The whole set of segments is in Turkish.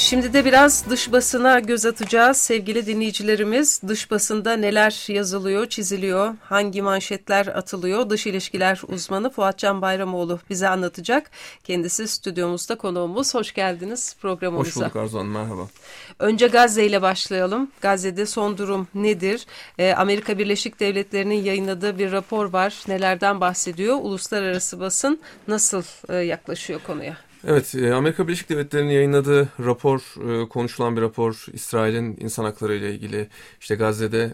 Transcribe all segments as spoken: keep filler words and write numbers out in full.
Şimdi de biraz dış basına göz atacağız sevgili dinleyicilerimiz. Dış basında neler yazılıyor, çiziliyor, hangi manşetler atılıyor? Dış ilişkiler uzmanı Fuatcan Bayramoğlu bize anlatacak. Kendisi stüdyomuzda konuğumuz. Hoş geldiniz programımıza. Hoş bulduk Arzu Hanım, merhaba. Önce Gazze ile başlayalım. Gazze'de son durum nedir? Ee, Amerika Birleşik Devletleri'nin yayınladığı bir rapor var. Nelerden bahsediyor? Uluslararası basın nasıl e, yaklaşıyor konuya? Evet, Amerika Birleşik Devletleri'nin yayınladığı rapor, konuşulan bir rapor. İsrail'in insan hakları ile ilgili, işte Gazze'de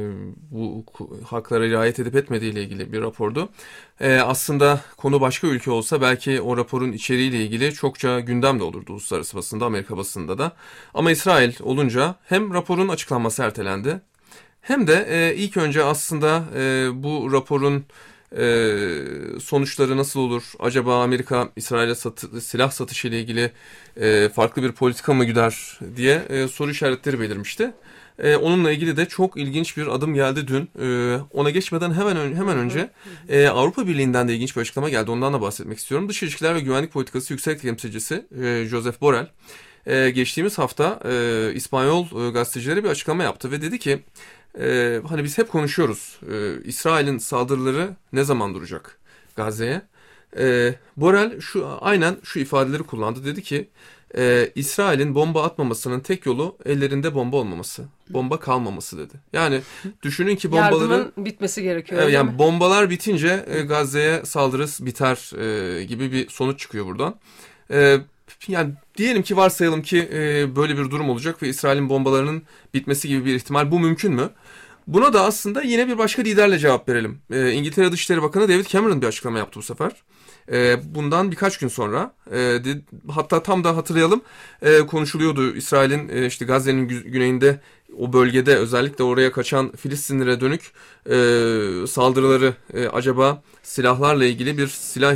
bu haklara riayet edip etmediği ile ilgili bir rapordu. Aslında konu başka ülke olsa belki o raporun içeriğiyle ilgili çokça gündem de olurdu uluslararası basında, Amerika basında da. Ama İsrail olunca hem raporun açıklanması ertelendi, hem de ilk önce aslında bu raporun Ee, sonuçları nasıl olur? Acaba Amerika İsrail'e satı, silah satışı ile ilgili e, farklı bir politika mı güder diye e, soru işaretleri belirmişti. E, onunla ilgili de çok ilginç bir adım geldi dün. E, ona geçmeden hemen hemen önce e, Avrupa Birliği'nden de ilginç bir açıklama geldi. Ondan da bahsetmek istiyorum. Dış İlişkiler ve Güvenlik Politikası Yüksek Temsilcisi e, Josep Borrell e, geçtiğimiz hafta e, İspanyol e, gazetecilere bir açıklama yaptı ve dedi ki Ee, hani biz hep konuşuyoruz. Ee, İsrail'in saldırıları ne zaman duracak Gazze'ye? Ee, Borrell şu aynen şu ifadeleri kullandı. Dedi ki e, İsrail'in bomba atmamasının tek yolu ellerinde bomba olmaması. Bomba kalmaması dedi. Yani düşünün ki bombaları... Yardımın bitmesi gerekiyor. E, yani bombalar bitince e, Gazze'ye saldırı biter e, gibi bir sonuç çıkıyor buradan. E, Yani diyelim ki varsayalım ki e, böyle bir durum olacak ve İsrail'in bombalarının bitmesi gibi bir ihtimal, bu mümkün mü? Buna da aslında yine bir başka liderle cevap verelim. E, İngiltere Dışişleri Bakanı David Cameron bir açıklama yaptı bu sefer. E, bundan birkaç gün sonra e, de, hatta tam da hatırlayalım e, konuşuluyordu İsrail'in e, işte Gazze'nin gü- güneyinde, o bölgede özellikle oraya kaçan Filistinlilere dönük e, saldırıları e, acaba silahlarla ilgili bir silah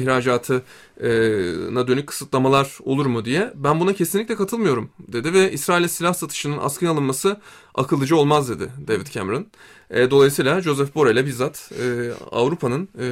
ihracatına dönük kısıtlamalar olur mu diye. Ben buna kesinlikle katılmıyorum dedi ve İsrail'e silah satışının askıya alınması akıllıca olmaz dedi David Cameron. E, dolayısıyla Josep Borrell'e bizzat e, Avrupa'nın e,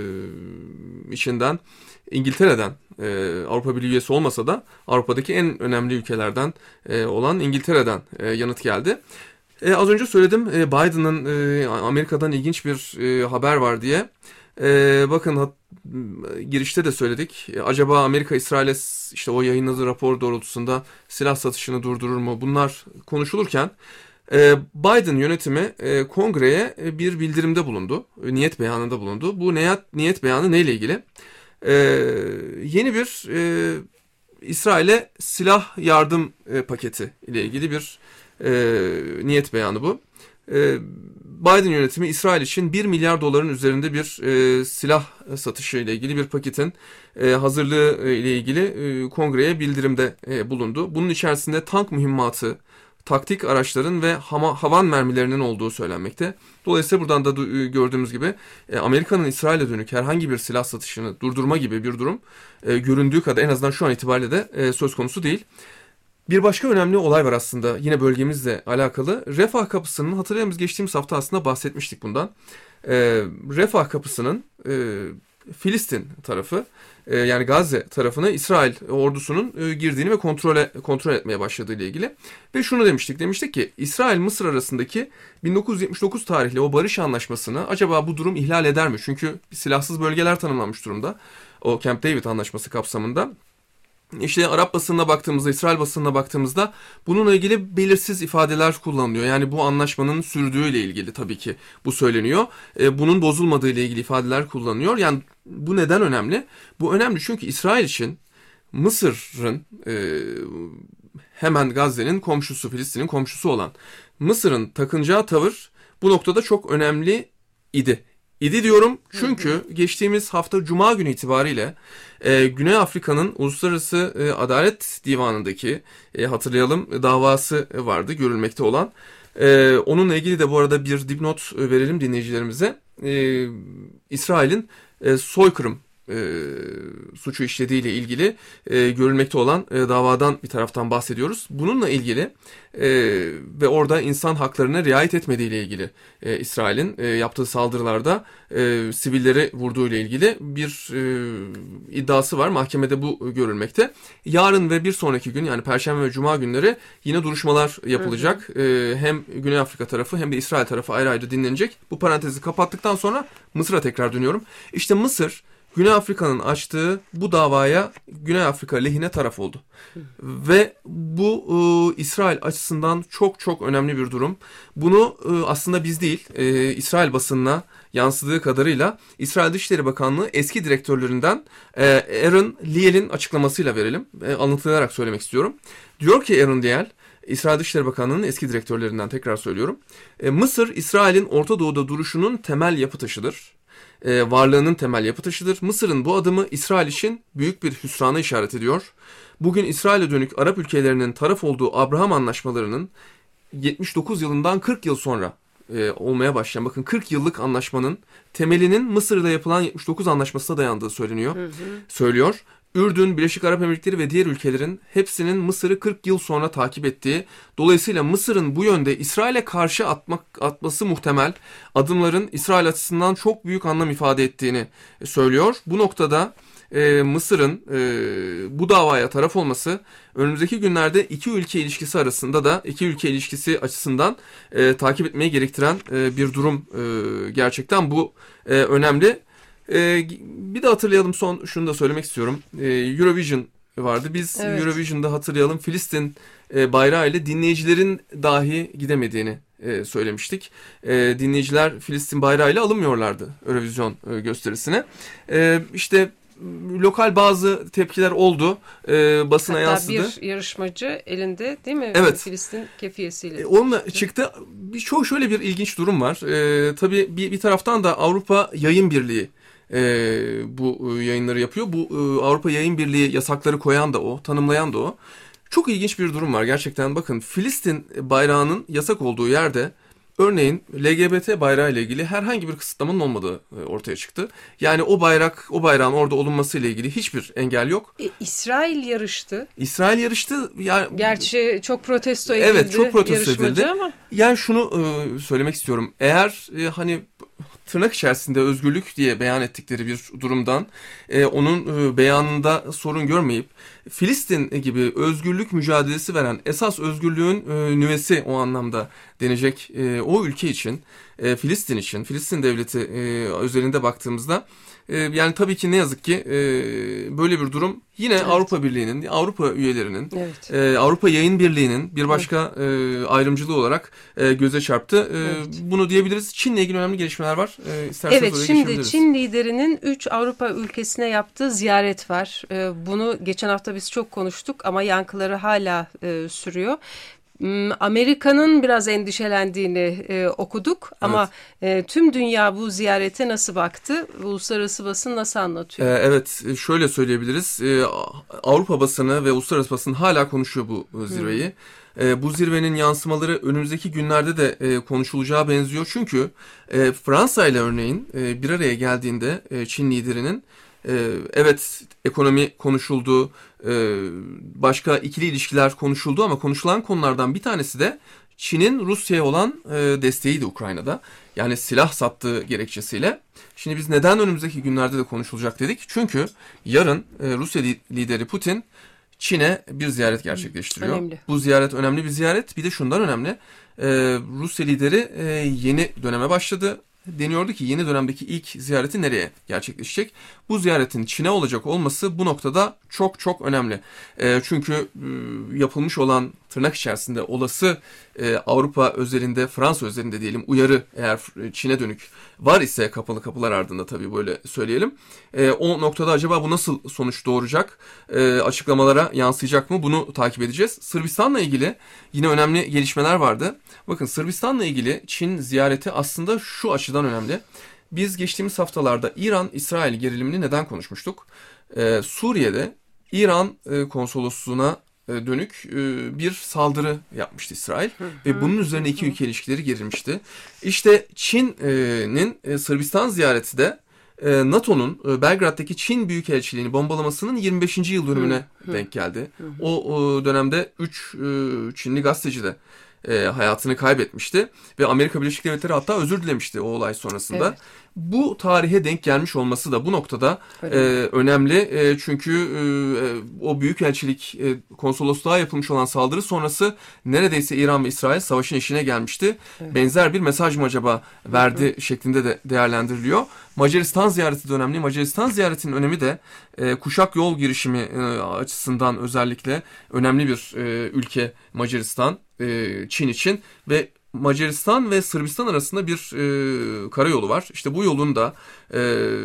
içinden, İngiltere'den, e, Avrupa Birliği üyesi olmasa da Avrupa'daki en önemli ülkelerden e, olan İngiltere'den e, yanıt geldi. E, az önce söyledim e, Biden'ın e, Amerika'dan ilginç bir e, haber var diye. E, bakın hat, girişte de söyledik. E, acaba Amerika İsrail'e işte o yayınladığı rapor doğrultusunda silah satışını durdurur mu? Bunlar konuşulurken e, Biden yönetimi e, kongreye e, bir bildirimde bulundu. E, niyet beyanında bulundu. Bu niyet, niyet beyanı neyle ilgili? Ee, yeni bir e, İsrail'e silah yardım e, paketi ile ilgili bir e, niyet beyanı bu. E, Biden yönetimi İsrail için bir milyar doların üzerinde bir e, silah satışı ile ilgili bir paketin e, hazırlığı ile ilgili e, kongreye bildirimde e, bulundu. Bunun içerisinde tank mühimmatı, taktik araçların ve hama, havan mermilerinin olduğu söylenmekte. Dolayısıyla buradan da gördüğümüz gibi e, Amerika'nın İsrail'e dönük herhangi bir silah satışını durdurma gibi bir durum e, göründüğü kadar en azından şu an itibariyle de e, söz konusu değil. Bir başka önemli olay var aslında yine bölgemizle alakalı. Refah kapısının, hatırlayalım geçtiğimiz hafta aslında bahsetmiştik bundan. E, Refah kapısının e, Filistin tarafı, e, yani Gazze tarafına İsrail ordusunun e, girdiğini ve kontrole, kontrol etmeye başladığı ile ilgili. Ve şunu demiştik, demiştik ki İsrail-Mısır arasındaki bin dokuz yüz yetmiş dokuz tarihli o barış anlaşmasını acaba bu durum ihlal eder mi? Çünkü silahsız bölgeler tanımlanmış durumda o Camp David anlaşması kapsamında. İşte Arap basınına baktığımızda, İsrail basınına baktığımızda bununla ilgili belirsiz ifadeler kullanılıyor. Yani bu anlaşmanın sürdüğüyle ilgili tabii ki bu söyleniyor. E, bunun bozulmadığı ile ilgili ifadeler kullanılıyor. Yani bu neden önemli? Bu önemli çünkü İsrail için Mısır'ın e, hemen Gazze'nin komşusu, Filistin'in komşusu olan Mısır'ın takınacağı tavır bu noktada çok önemli idi. İdi diyorum çünkü geçtiğimiz hafta Cuma günü itibariyle e, Güney Afrika'nın Uluslararası e, Adalet Divanı'ndaki e, hatırlayalım davası vardı görülmekte olan. E, onunla ilgili de bu arada bir dipnot verelim dinleyicilerimize. E, İsrail'in e, soykırım e, suçu işlediğiyle ilgili e, görülmekte olan e, davadan bir taraftan bahsediyoruz. Bununla ilgili e, ve orada insan haklarına riayet etmediğiyle ilgili e, İsrail'in e, yaptığı saldırılarda e, sivilleri vurduğu ile ilgili bir e, iddiası var. Mahkemede bu görülmekte. Yarın ve bir sonraki gün, yani Perşembe ve Cuma günleri yine duruşmalar yapılacak. Hı hı. E, hem Güney Afrika tarafı hem de İsrail tarafı ayrı ayrı dinlenecek. Bu parantezi kapattıktan sonra Mısır'a tekrar dönüyorum. İşte Mısır, Güney Afrika'nın açtığı bu davaya Güney Afrika lehine taraf oldu. Hı. Ve bu e, İsrail açısından çok çok önemli bir durum. Bunu e, aslında biz değil, e, İsrail basınına yansıdığı kadarıyla İsrail Dışişleri Bakanlığı eski direktörlerinden e, Aaron Liel'in açıklamasıyla verelim. E, alıntılayarak söylemek istiyorum. Diyor ki Aaron Liel, İsrail Dışişleri Bakanlığı'nın eski direktörlerinden, tekrar söylüyorum. E, Mısır, İsrail'in Orta Doğu'da duruşunun temel yapı taşıdır. E, varlığının temel yapı taşıdır. Mısır'ın bu adımı İsrail için büyük bir hüsrana işaret ediyor. Bugün İsrail'e dönük Arap ülkelerinin taraf olduğu Abraham anlaşmalarının yetmiş dokuz yılından kırk yıl sonra e, olmaya başlayan, bakın kırk yıllık anlaşmanın temelinin Mısır'la yapılan yetmiş dokuz anlaşmasına dayandığı söyleniyor. Hı hı. Söylüyor. Ürdün, Birleşik Arap Emirlikleri ve diğer ülkelerin hepsinin Mısır'ı kırk yıl sonra takip ettiği, dolayısıyla Mısır'ın bu yönde İsrail'e karşı atmak, atması muhtemel adımların İsrail açısından çok büyük anlam ifade ettiğini söylüyor. Bu noktada e, Mısır'ın e, bu davaya taraf olması önümüzdeki günlerde iki ülke ilişkisi arasında da iki ülke ilişkisi açısından e, takip etmeyi gerektiren e, bir durum. E, gerçekten bu e, önemli. Ee, bir de hatırlayalım, son şunu da söylemek istiyorum. Ee, Eurovision vardı. Biz evet. Eurovision'da hatırlayalım Filistin e, bayrağı ile dinleyicilerin dahi gidemediğini e, söylemiştik. E, dinleyiciler Filistin bayrağı ile alınmıyorlardı Eurovision e, gösterisine. E, işte lokal bazı tepkiler oldu. E, basına Hatta yansıdı. bir yarışmacı elinde, değil mi? Evet. Filistin kefiyesiyle. E, onunla çıktı. Bir, çok şöyle bir ilginç durum var. E, tabii bir, bir taraftan da Avrupa Yayın Birliği Ee, bu yayınları yapıyor. Bu e, Avrupa Yayın Birliği yasakları koyan da o, tanımlayan da o. Çok ilginç bir durum var gerçekten. Bakın, Filistin bayrağının yasak olduğu yerde örneğin L G B T bayrağı ile ilgili herhangi bir kısıtlamanın olmadığı ortaya çıktı. Yani o bayrak, o bayrağın orada olunması ile ilgili hiçbir engel yok. E, İsrail yarıştı. İsrail yarıştı. Yani, gerçi çok protesto edildi. Evet, çok protesto edildi. Ama. Yani şunu e, söylemek istiyorum. Eğer e, hani tırnak içerisinde özgürlük diye beyan ettikleri bir durumdan e, onun e, beyanında sorun görmeyip Filistin gibi özgürlük mücadelesi veren, esas özgürlüğün e, nüvesi o anlamda denecek e, o ülke için, e, Filistin için, Filistin devleti e, üzerinde baktığımızda e, yani tabii ki ne yazık ki e, böyle bir durum yine evet. Avrupa Birliği'nin, Avrupa üyelerinin, evet. e, Avrupa Yayın Birliği'nin bir başka evet. e, ayrımcılığı olarak e, göze çarptı. E, evet. Bunu diyebiliriz. Çin'le ilgili önemli gelişmeler var. E, evet, şimdi Çin liderinin üç Avrupa ülkesine yaptığı ziyaret var. E, bunu geçen hafta biz çok konuştuk ama yankıları hala e, sürüyor. Amerika'nın biraz endişelendiğini e, okuduk ama evet. e, tüm dünya bu ziyarete nasıl baktı? Uluslararası basın nasıl anlatıyor? Ee, evet, şöyle söyleyebiliriz. Ee, Avrupa basını ve uluslararası basın hala konuşuyor bu zirveyi. Hmm. Ee, bu zirvenin yansımaları önümüzdeki günlerde de e, konuşulacağı benziyor. Çünkü e, Fransa ile örneğin e, bir araya geldiğinde e, Çin liderinin evet, ekonomi konuşuldu, başka ikili ilişkiler konuşuldu ama konuşulan konulardan bir tanesi de Çin'in Rusya'ya olan desteğiydi Ukrayna'da. Yani silah sattığı gerekçesiyle. Şimdi biz neden önümüzdeki günlerde de konuşulacak dedik? Çünkü yarın Rusya lideri Putin Çin'e bir ziyaret gerçekleştiriyor. Önemli. Bu ziyaret önemli bir ziyaret. Bir de şundan önemli. Rusya lideri yeni döneme başladı. Deniyordu ki yeni dönemdeki ilk ziyareti nereye gerçekleşecek? Bu ziyaretin Çin'e olacak olması bu noktada çok çok önemli. E, çünkü e, yapılmış olan tırnak içerisinde olası e, Avrupa özelinde, Fransa özelinde diyelim uyarı eğer Çin'e dönük var ise, kapalı kapılar ardında tabii böyle söyleyelim. E, o noktada acaba bu nasıl sonuç doğuracak? E, açıklamalara yansıyacak mı? Bunu takip edeceğiz. Sırbistan'la ilgili yine önemli gelişmeler vardı. Bakın, Sırbistan'la ilgili Çin ziyareti aslında şu açıdan önemli. Biz geçtiğimiz haftalarda İran-İsrail gerilimini neden konuşmuştuk? Ee, Suriye'de İran e, konsolosluğuna e, dönük e, bir saldırı yapmıştı İsrail. Hı hı, ve bunun üzerine iki ülke ilişkileri gerilmişti. İşte Çin'in e, Sırbistan ziyareti de e, NATO'nun e, Belgrad'daki Çin Büyükelçiliğini bombalamasının yirmi beşinci yıl dönümüne hı, denk geldi. Hı, hı. O, o dönemde üç e, Çinli gazeteci de e, hayatını kaybetmişti ve Amerika Birleşik Devletleri hatta özür dilemişti o olay sonrasında. Evet. Bu tarihe denk gelmiş olması da bu noktada e, önemli. E, çünkü e, o büyükelçilik e, konsolosluğa yapılmış olan saldırı sonrası neredeyse İran ve İsrail savaşın eşiğine gelmişti. Evet. Benzer bir mesaj mı acaba verdi hı hı. şeklinde de değerlendiriliyor. Macaristan ziyareti de önemli. Macaristan ziyaretinin önemi de e, kuşak yol girişimi e, açısından özellikle önemli bir e, ülke Macaristan, e, Çin için ve Macaristan ve Sırbistan arasında bir e, karayolu var. İşte bu yolun da e,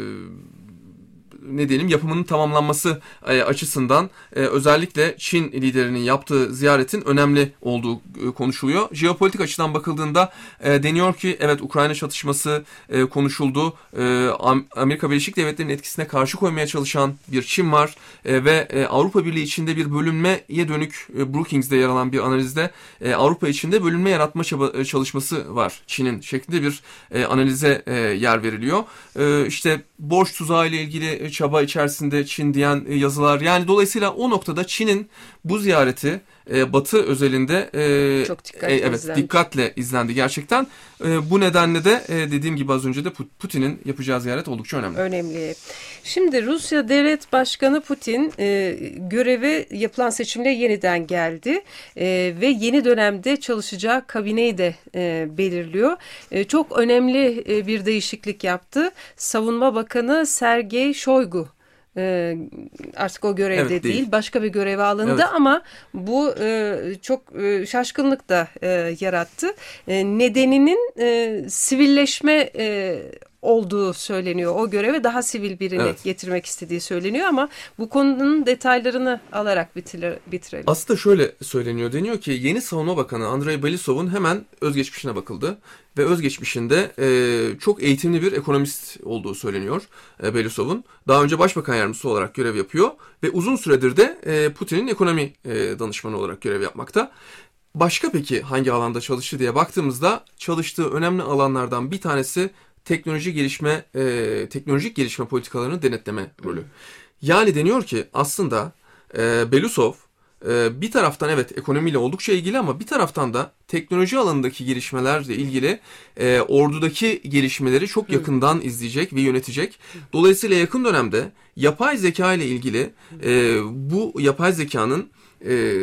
ne diyelim yapımının tamamlanması e, açısından e, özellikle Çin liderinin yaptığı ziyaretin önemli olduğu e, konuşuluyor. Jeopolitik açıdan bakıldığında e, deniyor ki evet Ukrayna çatışması e, konuşuldu. E, Amerika Birleşik Devletleri'nin etkisine karşı koymaya çalışan bir Çin var e, ve e, Avrupa Birliği içinde bir bölünmeye dönük e, Brookings'de yer alan bir analizde e, Avrupa içinde bölünme yaratma çaba, çalışması var Çin'in şeklinde bir e, analize e, yer veriliyor. E, işte borç tuzağı ile ilgili çaba içerisinde Çin diyen yazılar. Yani dolayısıyla o noktada Çin'in bu ziyareti e, Batı özelinde e, çok dikkatle, e, evet, izlenmiş. dikkatle izlendi gerçekten. E, bu nedenle de e, dediğim gibi az önce de Putin'in yapacağı ziyaret oldukça önemli. Önemli. Şimdi Rusya Devlet Başkanı Putin e, göreve yapılan seçimle yeniden geldi e, ve yeni dönemde çalışacağı kabineyi de e, belirliyor. E, çok önemli e, bir değişiklik yaptı. Savunma Bakanı Sergey Shoigu Ee, artık o görevde evet, değil. değil başka bir göreve alındı evet. ama bu e, çok e, şaşkınlık da e, yarattı. E, nedeninin e, sivilleşme e, olduğu söyleniyor. O göreve daha sivil birini evet. getirmek istediği söyleniyor ama bu konunun detaylarını alarak bitir bitirelim. Aslında şöyle söyleniyor. Deniyor ki yeni Savunma Bakanı Andrei Belousov'un hemen özgeçmişine bakıldı. Ve özgeçmişinde e, çok eğitimli bir ekonomist olduğu söyleniyor e, Belousov'un. Daha önce Başbakan Yardımcısı olarak görev yapıyor. Ve uzun süredir de e, Putin'in ekonomi e, danışmanı olarak görev yapmakta. Başka peki hangi alanda çalıştı diye baktığımızda çalıştığı önemli alanlardan bir tanesi teknoloji gelişme, e, teknolojik gelişme politikalarını denetleme rolü. Yani deniyor ki aslında e, Belousov e, bir taraftan evet ekonomiyle oldukça ilgili ama bir taraftan da teknoloji alanındaki gelişmelerle ilgili e, ordudaki gelişmeleri çok yakından izleyecek ve yönetecek. Dolayısıyla yakın dönemde yapay zeka ile ilgili e, bu yapay zekanın e,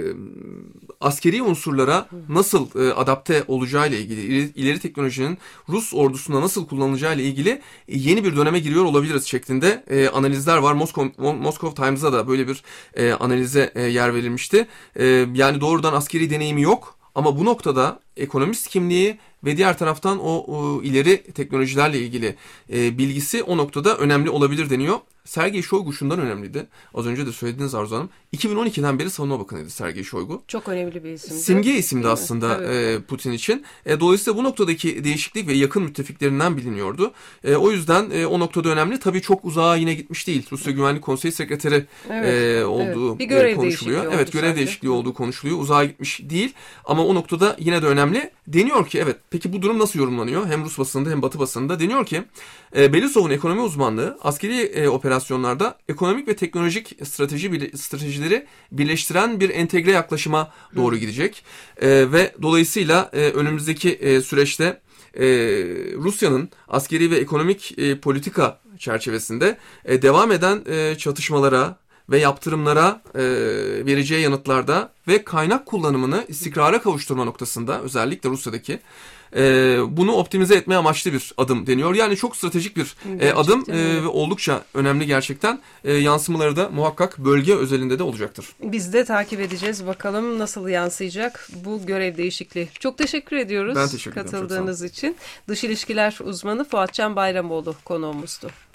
askeri unsurlara nasıl e, adapte olacağı ile ilgili, ileri, ileri teknolojinin Rus ordusunda nasıl kullanılacağı ile ilgili e, yeni bir döneme giriyor olabiliriz şeklinde e, analizler var. Moskov, Moskov Times'da da böyle bir e, analize e, yer verilmişti. E, yani doğrudan askeri deneyimi yok ama bu noktada ekonomist kimliği ve diğer taraftan o, o ileri teknolojilerle ilgili e, bilgisi o noktada önemli olabilir deniyor. Sergey Shoigu şundan önemliydi. Az önce de söylediğiniz Arzu Hanım. iki bin on ikiden beri savunma bakanıydı Sergey Shoigu. Çok önemli bir isimdi. Simge isimdi aslında e, Putin için. E, dolayısıyla bu noktadaki değişiklik ve yakın müttefiklerinden biliniyordu. E, o yüzden e, o noktada önemli. Tabii çok uzağa yine gitmiş değil. Rusya Güvenlik Konseyi Sekreteri evet, e, olduğu evet. Bir görev konuşuluyor. değişikliği evet görev sadece. değişikliği olduğu konuşuluyor. Uzağa gitmiş değil. Ama o noktada yine de önemli. Deniyor ki evet peki bu durum nasıl yorumlanıyor? Hem Rus basınında hem Batı basınında deniyor ki e, Belousov'un ekonomi uzmanlığı askeri e, operasyonlarda ekonomik ve teknolojik strateji stratejileri birleştiren bir entegre yaklaşıma doğru gidecek. E, ve dolayısıyla e, önümüzdeki e, süreçte e, Rusya'nın askeri ve ekonomik e, politika çerçevesinde e, devam eden e, çatışmalara ve yaptırımlara e, vereceği yanıtlarda ve kaynak kullanımını istikrara kavuşturma noktasında özellikle Rusya'daki e, bunu optimize etmeye amaçlı bir adım deniyor. Yani çok stratejik bir e, adım e, ve oldukça önemli gerçekten. E, yansımaları da muhakkak bölge özelinde de olacaktır. Biz de takip edeceğiz. Bakalım nasıl yansıyacak bu görev değişikliği. Çok teşekkür ediyoruz ben teşekkür ederim, katıldığınız için. Dış ilişkiler uzmanı Fuatcan Bayramoğlu konuğumuzdu.